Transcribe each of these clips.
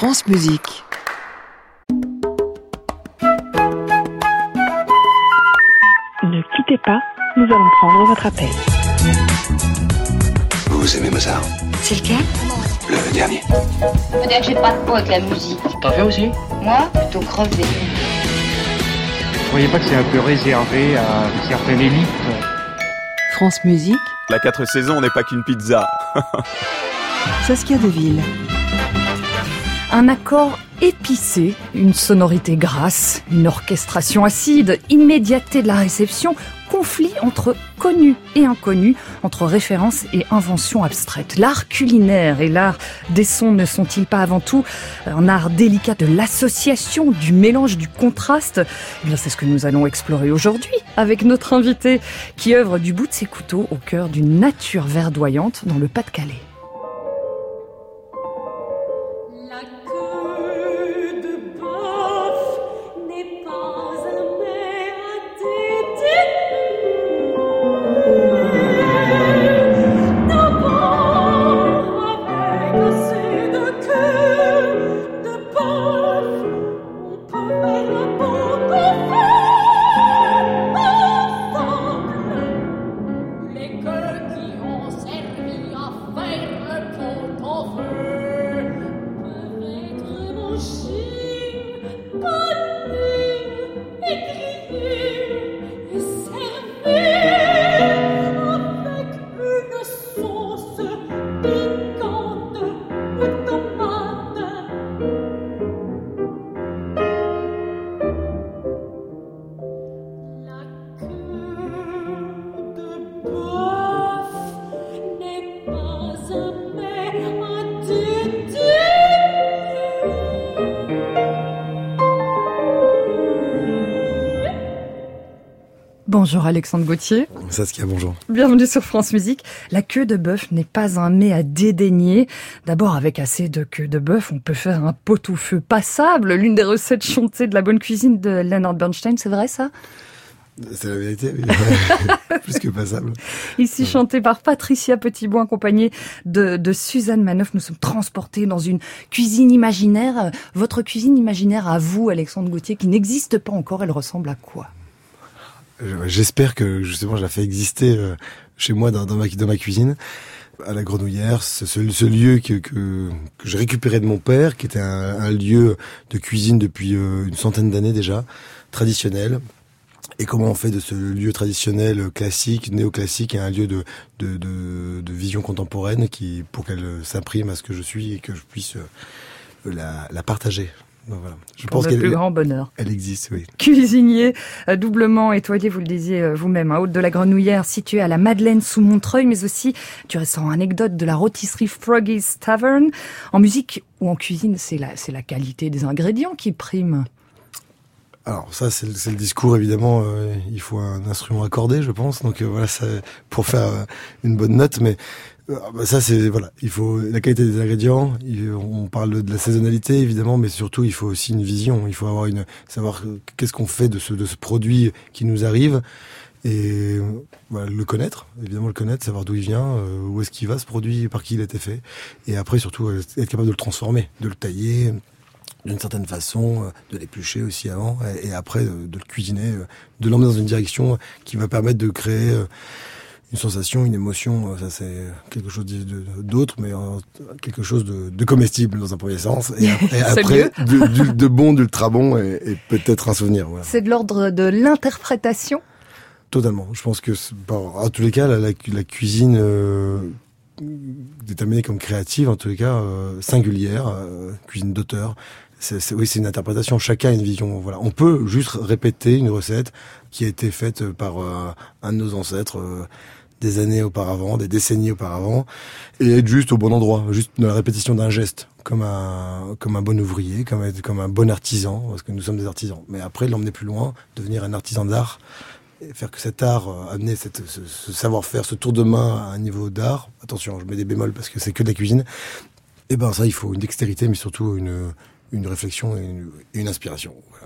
France Musique. Ne quittez pas, nous allons prendre votre appel. Vous aimez Mozart? C'est lequel? Le dernier. Faut dire que j'ai pas de peau avec la musique. T'en fais aussi? Moi, plutôt crevé. Vous croyez pas que c'est un peu réservé à une certaine élite? France Musique. La 4 saisons n'est pas qu'une pizza. Saskia Deville. Un accord épicé, une sonorité grasse, une orchestration acide, immédiateté de la réception, conflit entre connus et inconnus, entre références et inventions abstraites. L'art culinaire et l'art des sons ne sont-ils pas avant tout un art délicat de l'association, du mélange, du contraste? Eh bien, c'est ce que nous allons explorer aujourd'hui avec notre invité qui œuvre du bout de ses couteaux au cœur d'une nature verdoyante dans le Pas-de-Calais. Bonjour Alexandre Gauthier. Saskia, bonjour. Bienvenue sur France Musique. La queue de bœuf n'est pas un mets à dédaigner. D'abord, avec assez de queue de bœuf, on peut faire un pot-au-feu passable, l'une des recettes chantées de la bonne cuisine de Leonard Bernstein, c'est vrai ça? C'est la vérité, oui. Plus que passable. Ici, chanté par Patricia Petitbois, accompagnée de Suzanne Manoff, nous sommes transportés dans une cuisine imaginaire. Votre cuisine imaginaire à vous, Alexandre Gauthier, qui n'existe pas encore, elle ressemble à quoi? J'espère que justement je la fais exister chez moi dans ma cuisine, à la Grenouillère, ce lieu que j'ai récupéré de mon père, qui était un lieu de cuisine depuis une centaine d'années déjà, traditionnel. Et comment on fait de ce lieu traditionnel, classique, néoclassique, un lieu de vision contemporaine pour qu'elle s'imprime à ce que je suis et que je puisse la partager. Donc voilà. Je pense le plus grand bonheur. Elle existe, oui. Cuisinier, doublement étoilé, vous le disiez vous-même, à Haute de la Grenouillère, situé à la Madeleine sous Montreuil, mais aussi du restaurant anecdote de la rôtisserie Froggy's Tavern. En musique ou en cuisine, c'est la qualité des ingrédients qui prime. Alors ça, c'est le discours, évidemment. Il faut un instrument accordé, je pense. Donc voilà, ça, pour faire une bonne note, mais ça c'est voilà, il faut la qualité des ingrédients. On parle de la saisonnalité évidemment, mais surtout il faut aussi une vision. Il faut avoir savoir qu'est-ce qu'on fait de ce produit qui nous arrive et voilà, le connaître, savoir d'où il vient, où est-ce qu'il va ce produit, par qui il a été fait, et après surtout être capable de le transformer, de le tailler d'une certaine façon, de l'éplucher aussi avant, et après de le cuisiner, de l'emmener dans une direction qui va permettre de créer une sensation, une émotion. Ça c'est quelque chose d'autre, mais quelque chose de comestible dans un premier sens, et après de bon, d'ultra bon, et peut-être un souvenir. Voilà. C'est de l'ordre de l'interprétation. Totalement. Je pense que en tous les cas, la cuisine déterminée comme créative, en tous les cas singulière, cuisine d'auteur. Oui, c'est une interprétation. Chacun a une vision. Voilà, on peut juste répéter une recette qui a été faite par un de nos ancêtres des années auparavant, des décennies auparavant, et être juste au bon endroit, juste dans la répétition d'un geste, comme un bon ouvrier, comme un bon artisan, parce que nous sommes des artisans. Mais après, l'emmener plus loin, devenir un artisan d'art, et faire que cet art, amener ce savoir-faire, ce tour de main à un niveau d'art. Attention, je mets des bémols parce que c'est que de la cuisine. Et ben ça, il faut une dextérité, mais surtout une réflexion et une inspiration. Voilà.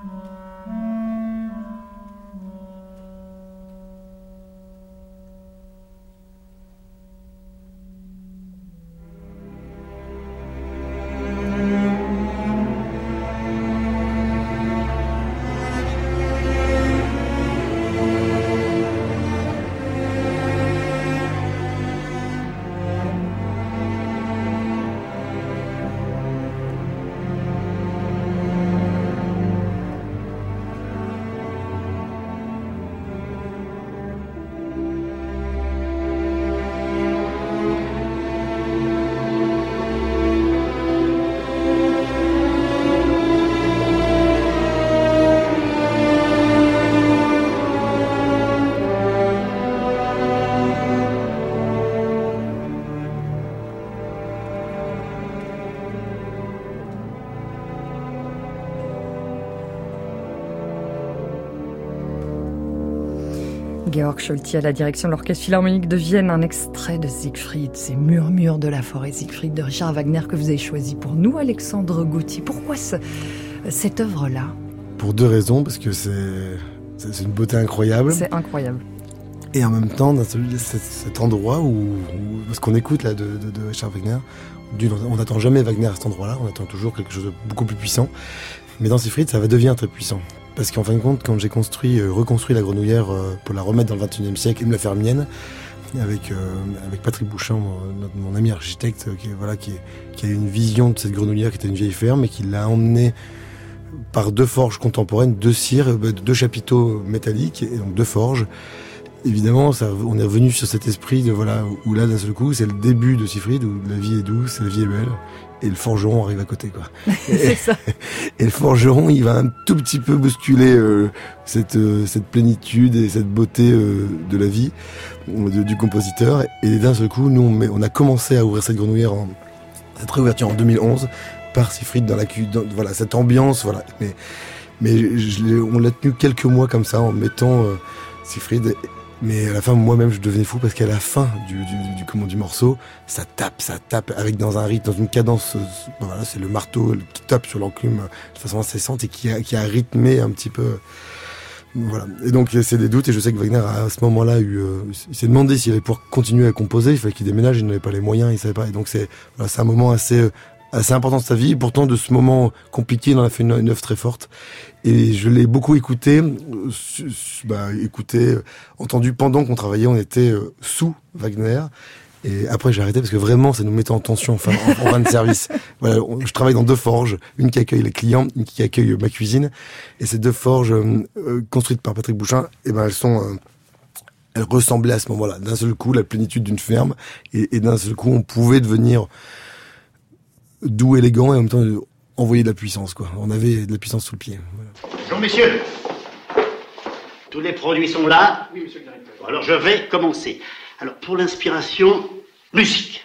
Georg Scholti à la direction de l'Orchestre Philharmonique de Vienne, un extrait de Siegfried, ces murmures de la forêt Siegfried de Richard Wagner que vous avez choisi pour nous, Alexandre Gauthier. Pourquoi cette œuvre-là ? Pour 2 raisons, parce que c'est une beauté incroyable. C'est incroyable. Et en même temps, dans cet endroit où ce qu'on écoute là de Richard Wagner, on n'attend jamais Wagner à cet endroit-là, on attend toujours quelque chose de beaucoup plus puissant. Mais dans Siegfried, ça va devenir très puissant. Parce qu'en fin de compte, quand j'ai reconstruit la Grenouillère pour la remettre dans le XXIe siècle et me la faire mienne, avec Patrick Bouchamp, mon ami architecte, qui a une vision de cette Grenouillère qui était une vieille ferme et qui l'a emmenée par 2 forges contemporaines, 2 cires, 2 chapiteaux métalliques et donc 2 forges. Évidemment, on est revenu sur cet esprit où là, d'un seul coup, c'est le début de Siegfried, où la vie est douce, la vie est belle, et le forgeron arrive à côté, quoi. C'est ça. Et le forgeron, il va un tout petit peu bousculer cette plénitude et cette beauté de la vie du compositeur. Et d'un seul coup, nous, on a commencé à ouvrir cette Grenouillère, cette réouverture en 2011, par Siegfried dans cette ambiance, voilà. Mais on l'a tenu quelques mois comme ça, en mettant Siegfried. Mais à la fin, moi-même, je devenais fou parce qu'à la fin du morceau, ça tape avec dans un rythme, dans une cadence. C'est le marteau qui tape sur l'enclume de façon incessante et qui a rythmé un petit peu. Voilà. Et donc c'est des doutes et je sais que Wagner à ce moment-là il s'est demandé s'il allait pouvoir continuer à composer. Il fallait qu'il déménage, il n'avait pas les moyens, il savait pas. Et donc c'est un moment assez important de sa vie. Et pourtant, de ce moment compliqué, il en a fait une œuvre très forte. Et je l'ai beaucoup écouté, entendu pendant qu'on travaillait. On était sous Wagner. Et après, j'ai arrêté parce que vraiment, ça nous mettait en tension, en fin de service. Voilà, je travaille dans 2 forges, une qui accueille les clients, une qui accueille ma cuisine. Et ces 2 forges, construites par Patrick Bouchamp, elles ressemblaient à ce moment-là. D'un seul coup, la plénitude d'une ferme. Et d'un seul coup, on pouvait devenir doux, élégant et en même temps envoyer de la puissance, quoi. On avait de la puissance sous le pied. Voilà. Bonjour, messieurs. Tous les produits sont là ? Oui, monsieur le directeur. Bon, alors, je vais commencer. Alors, pour l'inspiration, musique.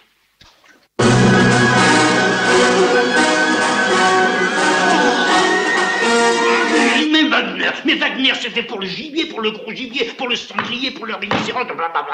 Mais Wagner, c'était pour le gibier, pour le gros gibier, pour le sanglier, pour le rhinocéros.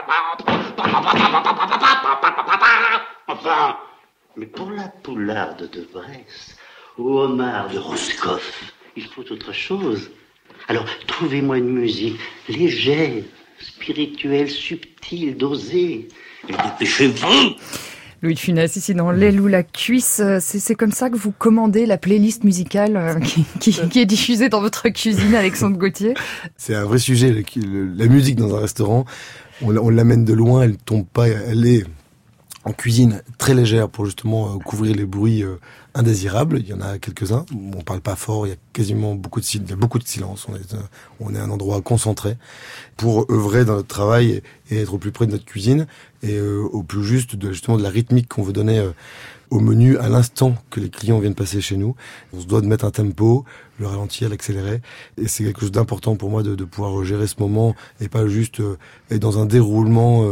Enfin... Mais pour la poularde de Bresse, ou homard de Roscoff, il faut autre chose. Alors, trouvez-moi une musique légère, spirituelle, subtile, dosée. Et dépêchez-vous! Louis de Funès, ici dans L'aile ou la cuisse, c'est comme ça que vous commandez la playlist musicale qui est diffusée dans votre cuisine, Alexandre Gauthier? C'est un vrai sujet, la musique dans un restaurant. On l'amène de loin, elle tombe pas, elle est en cuisine très légère pour justement couvrir les bruits indésirables. Il y en a quelques-uns. On parle pas fort. Il y a quasiment beaucoup de silence. On est à un endroit concentré pour œuvrer dans notre travail et être au plus près de notre cuisine et au plus juste justement de la rythmique qu'on veut donner au menu à l'instant que les clients viennent passer chez nous. On se doit de mettre un tempo, le ralentir, l'accélérer. Et c'est quelque chose d'important pour moi de pouvoir gérer ce moment et pas juste être dans un déroulement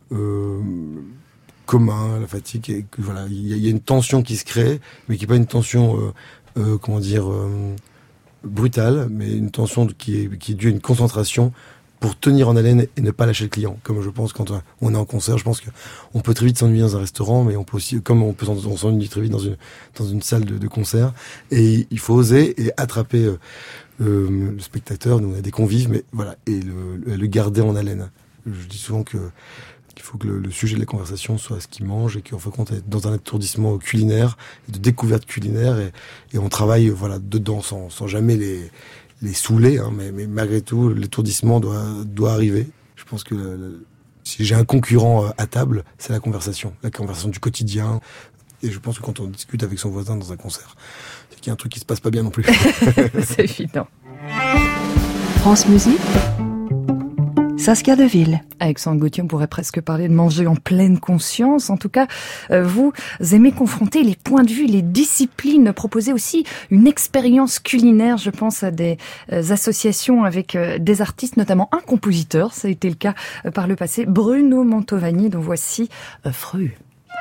commun, la fatigue, et que voilà, il y a une tension qui se crée, mais qui est pas une tension, brutale, mais une tension qui est due à une concentration pour tenir en haleine et ne pas lâcher le client. Comme je pense quand on est en concert, je pense que on peut très vite s'ennuyer dans un restaurant, mais on peut aussi, comme on s'ennuyer très vite dans une salle de concert. Et il faut oser et attraper le spectateur. Nous, on a des convives, mais voilà, et le garder en haleine. Je dis souvent qu'il faut que le sujet de la conversation soit ce qu'il mange et qu'en fin de compte, être dans un étourdissement culinaire, de découverte culinaire, et on travaille voilà dedans sans jamais les saouler, hein, mais malgré tout, l'étourdissement doit arriver. Je pense que si j'ai un concurrent à table, c'est la conversation du quotidien. Et je pense que quand on discute avec son voisin dans un concert, c'est qu'il y a un truc qui se passe pas bien non plus. C'est évident. France Musique, Saskia Deville. Alexandre Gauthier, on pourrait presque parler de manger en pleine conscience. En tout cas, vous aimez confronter les points de vue, les disciplines, proposer aussi une expérience culinaire. Je pense à des associations avec des artistes, notamment un compositeur. Ça a été le cas par le passé, Bruno Mantovani, dont voici Fru.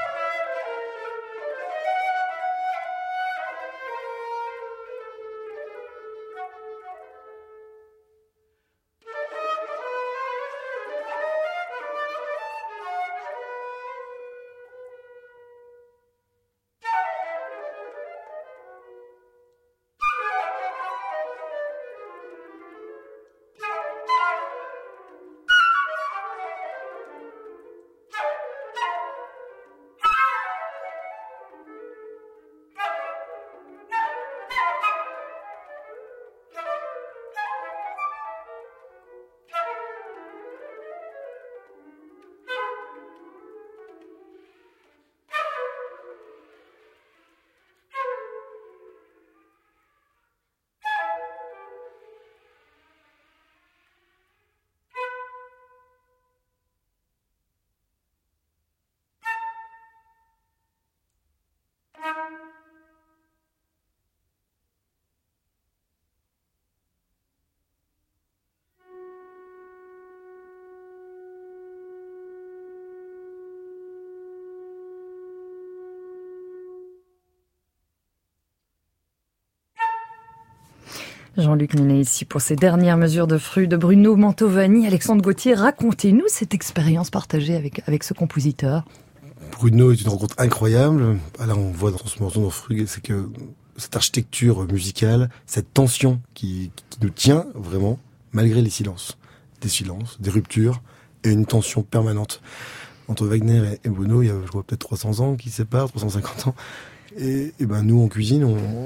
Jean-Luc Minet ici pour ces dernières mesures de Fru de Bruno Mantovani. Alexandre Gauthier, racontez-nous cette expérience partagée avec ce compositeur. Bruno est une rencontre incroyable. Là, on voit dans ce morceau dans Fru, c'est que cette architecture musicale, cette tension qui nous tient vraiment, malgré les silences. Des silences, des ruptures et une tension permanente. Entre Wagner et Bruno, il y a, je crois, peut-être 300 ans qui séparent, 350 ans. Et ben, nous, en cuisine,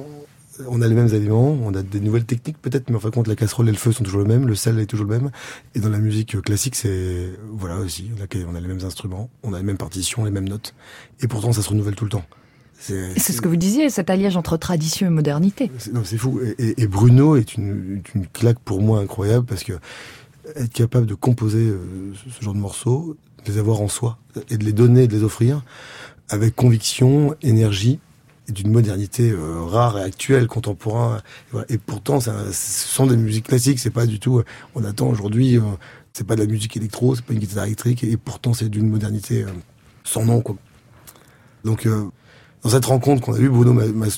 on a les mêmes aliments, on a des nouvelles techniques peut-être, mais en fin de compte, la casserole et le feu sont toujours le même, le sel est toujours le même. Et dans la musique classique, c'est, voilà aussi, on a les mêmes instruments, on a les mêmes partitions, les mêmes notes. Et pourtant, ça se renouvelle tout le temps. C'est ce que vous disiez, cet alliage entre tradition et modernité. C'est fou. Et Bruno est une claque pour moi incroyable, parce que être capable de composer ce genre de morceaux, de les avoir en soi, et de les donner, de les offrir, avec conviction, énergie, et d'une modernité rare et actuelle, contemporain. Et pourtant, ce sont des musiques classiques, c'est pas du tout... on attend aujourd'hui, c'est pas de la musique électro, c'est pas une guitare électrique, et pourtant c'est d'une modernité sans nom, quoi. Donc, dans cette rencontre qu'on a eue, Bruno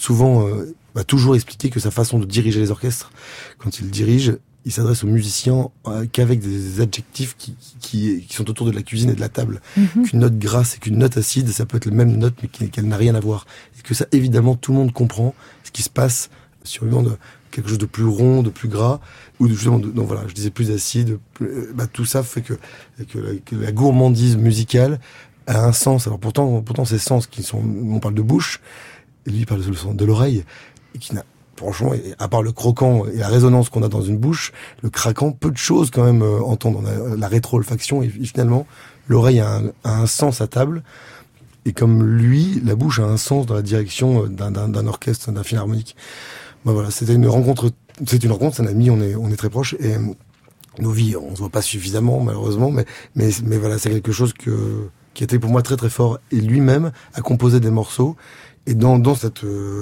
m'a toujours expliqué que sa façon de diriger les orchestres, quand il dirige, il s'adresse aux musiciens qu'avec des adjectifs qui sont autour de la cuisine et de la table. Mm-hmm. Qu'une note grasse et qu'une note acide, ça peut être la même note, mais qu'elle n'a rien à voir. Et que ça, évidemment, tout le monde comprend ce qui se passe sur quelque chose de plus rond, de plus gras, ou justement, donc voilà, je disais plus acide. Tout ça fait que la gourmandise musicale a un sens. Alors pourtant ces sens qui sont, on parle de bouche, et lui il parle de l'oreille, et qui n'a, franchement, à part le croquant et la résonance qu'on a dans une bouche, le craquant, peu de choses quand même entendre. On a la rétro-olfaction, et finalement, l'oreille a un sens à table. Et comme lui, la bouche a un sens dans la direction d'un orchestre, d'un philharmonique. Voilà, c'était une rencontre, c'est un ami, on est très proches, et nos vies, on se voit pas suffisamment, malheureusement, mais voilà, c'est quelque chose qui était pour moi très très fort. Et lui-même a composé des morceaux. Et dans cette,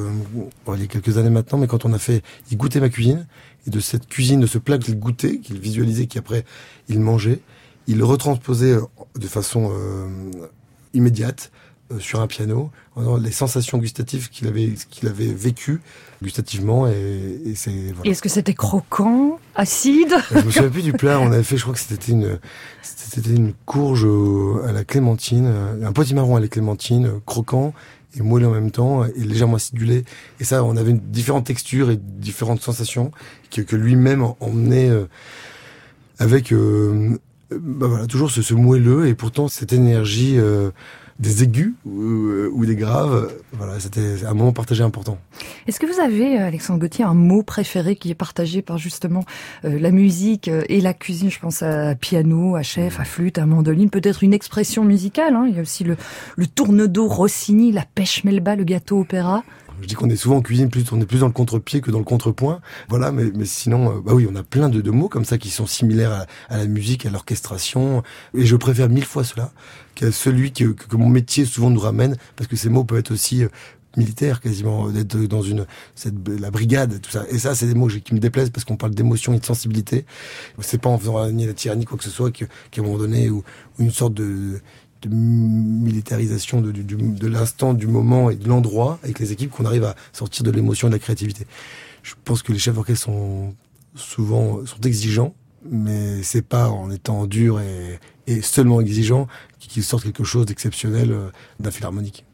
il y a quelques années maintenant, mais quand il goûtait ma cuisine, et de cette cuisine, de ce plat qu'il goûtait, qu'il visualisait, qu'après il mangeait, il le retransposait de façon immédiate sur un piano, les sensations gustatives qu'il avait vécues gustativement, et c'est voilà. Et est-ce que c'était croquant, acide? Je me souviens plus du plat. On avait fait, je crois que c'était une courge à la clémentine, un potimarron à la clémentine, croquant et moelleux en même temps, et légèrement acidulé. Et ça, on avait différentes textures et différentes sensations que lui-même emmenait avec voilà, toujours ce moelleux, et pourtant cette énergie des aigus ou des graves. Voilà, c'était un moment partagé important. Est-ce que vous avez, Alexandre Gauthier, un mot préféré qui est partagé par justement la musique et la cuisine? Je pense à piano, à chef, à flûte, à mandoline, peut-être une expression musicale, hein. Il y a aussi le tourne-dos Rossini, la pêche melba, le gâteau opéra. Je dis qu'on est souvent en cuisine, on est plus dans le contre-pied que dans le contrepoint. Voilà, mais sinon, bah oui, on a plein de mots comme ça qui sont similaires à la musique, à l'orchestration. Et je préfère 1000 fois cela qu'à celui que mon métier souvent nous ramène, parce que ces mots peuvent être aussi militaires, quasiment, d'être dans la brigade, tout ça. Et ça, c'est des mots qui me déplaisent, parce qu'on parle d'émotion et de sensibilité. C'est pas en faisant ni la tyrannie, quoi que ce soit, qu'à un moment donné, ou une sorte de militarisation de l'instant, du moment et de l'endroit avec les équipes, qu'on arrive à sortir de l'émotion et de la créativité. Je pense que les chefs d'orchestre sont exigeants, mais c'est pas en étant dur et seulement exigeants qu'ils sortent quelque chose d'exceptionnel d'un philharmonique.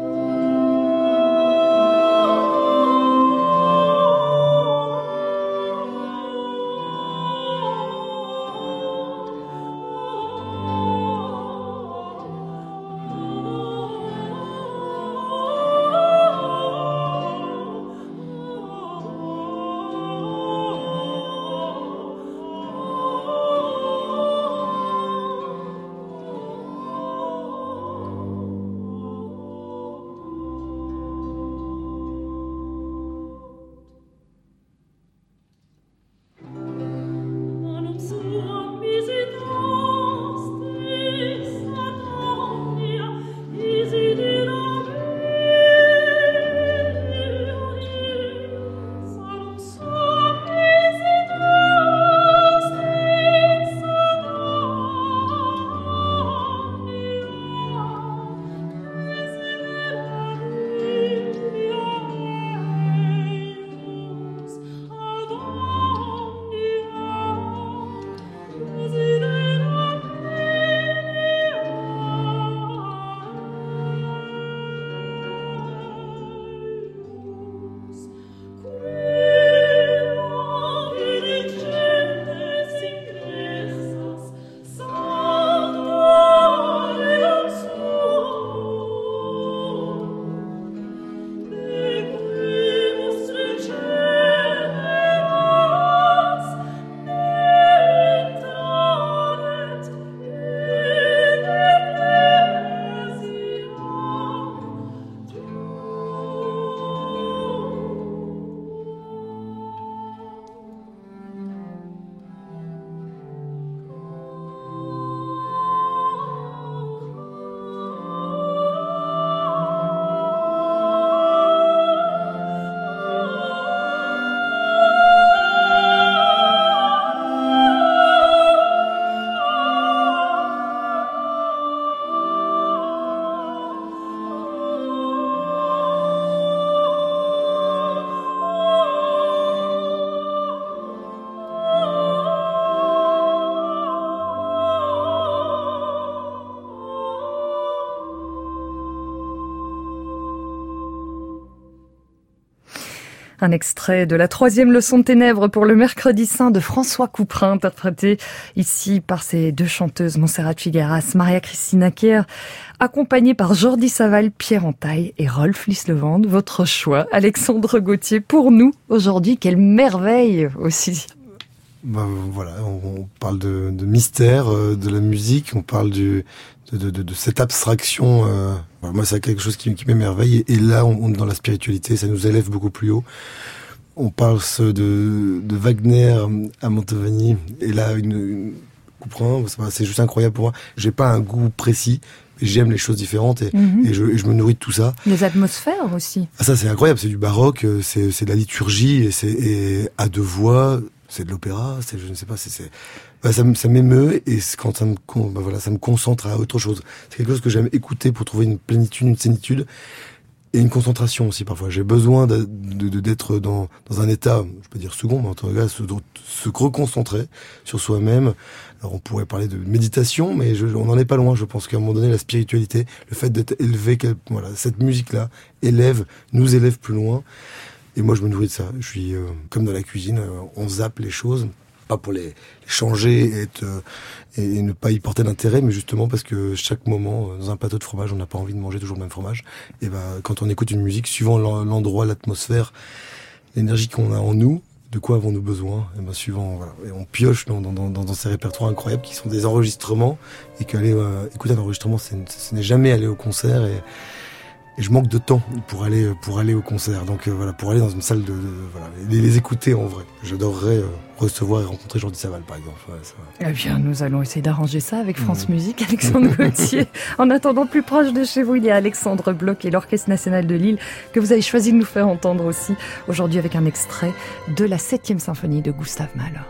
Un extrait de la 3e leçon de ténèbres pour le mercredi saint de François Couperin, interprété ici par ces deux chanteuses, Montserrat Figueras, Maria Cristina Kier, accompagnée par Jordi Savall, Pierre Antaille et Rolf Lislevand. Votre choix, Alexandre Gauthier, pour nous aujourd'hui, quelle merveille aussi. Voilà, on parle de mystère, de la musique, on parle de cette abstraction. Moi, c'est quelque chose qui m'émerveille. Et là, on est dans la spiritualité, ça nous élève beaucoup plus haut. On parle de Wagner à Mantovani. Et là, une Couperin, c'est juste incroyable pour moi. J'ai pas un goût précis. J'aime les choses différentes et je me nourris de tout ça. Les atmosphères aussi. Ah, ça, c'est incroyable. C'est du baroque, c'est de la liturgie et à deux voix. C'est de l'opéra, je ne sais pas, Ça m'émeut et quand ça me concentre à autre chose. C'est quelque chose que j'aime écouter pour trouver une plénitude, une sénitude et une concentration aussi parfois. J'ai besoin d'être dans un état, je peux dire second, mais en tout cas se reconcentrer sur soi-même. Alors on pourrait parler de méditation, mais on n'en est pas loin. Je pense qu'à un moment donné, la spiritualité, le fait d'être élevé, cette musique-là nous élève plus loin. Et moi, je me nourris de ça. Je suis comme dans la cuisine, on zappe les choses, pas pour les changer et ne pas y porter d'intérêt, mais justement parce que chaque moment, dans un plateau de fromage, on n'a pas envie de manger toujours le même fromage. Et quand on écoute une musique, suivant l'endroit, l'atmosphère, l'énergie qu'on a en nous, de quoi avons-nous besoin? Et suivant, voilà. Et on pioche dans ces répertoires incroyables qui sont des enregistrements, et qu'aller écouter un enregistrement, ce n'est jamais aller au concert, et je manque de temps pour aller au concert. Donc pour aller dans une salle les écouter en vrai. J'adorerais recevoir et rencontrer Jordi Savall, par exemple. Eh bien, nous allons essayer d'arranger ça avec France Musique, Alexandre Gauthier. En attendant, plus proche de chez vous, il y a Alexandre Bloch et l'Orchestre National de Lille, que vous avez choisi de nous faire entendre aussi, aujourd'hui avec un extrait de la 7e symphonie de Gustav Mahler.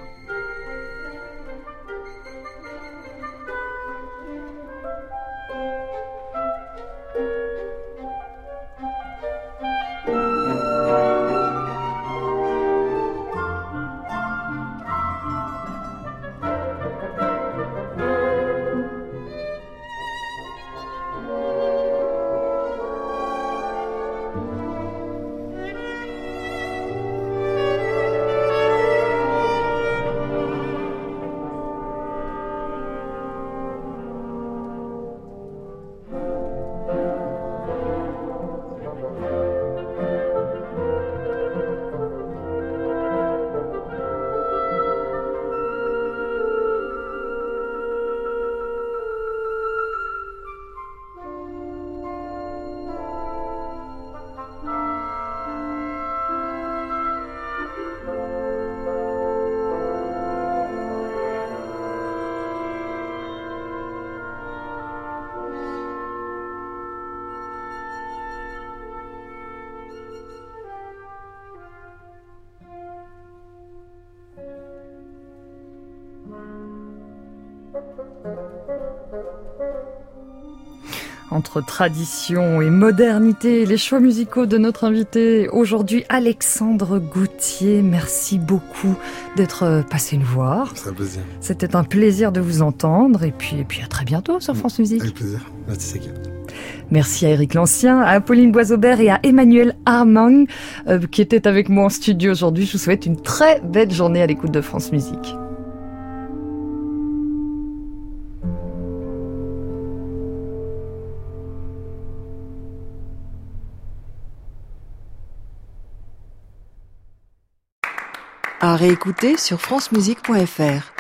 Entre tradition et modernité, les choix musicaux de notre invité aujourd'hui, Alexandre Gauthier. Merci beaucoup d'être passé nous voir. C'est un plaisir. C'était un plaisir de vous entendre et puis à très bientôt sur France Musique. Avec plaisir. Merci Sakia. Merci à Éric Lancien, à Apolline Boisaubert et à Emmanuel Armang qui étaient avec moi en studio aujourd'hui. Je vous souhaite une très belle journée à l'écoute de France Musique. À réécouter sur francemusique.fr.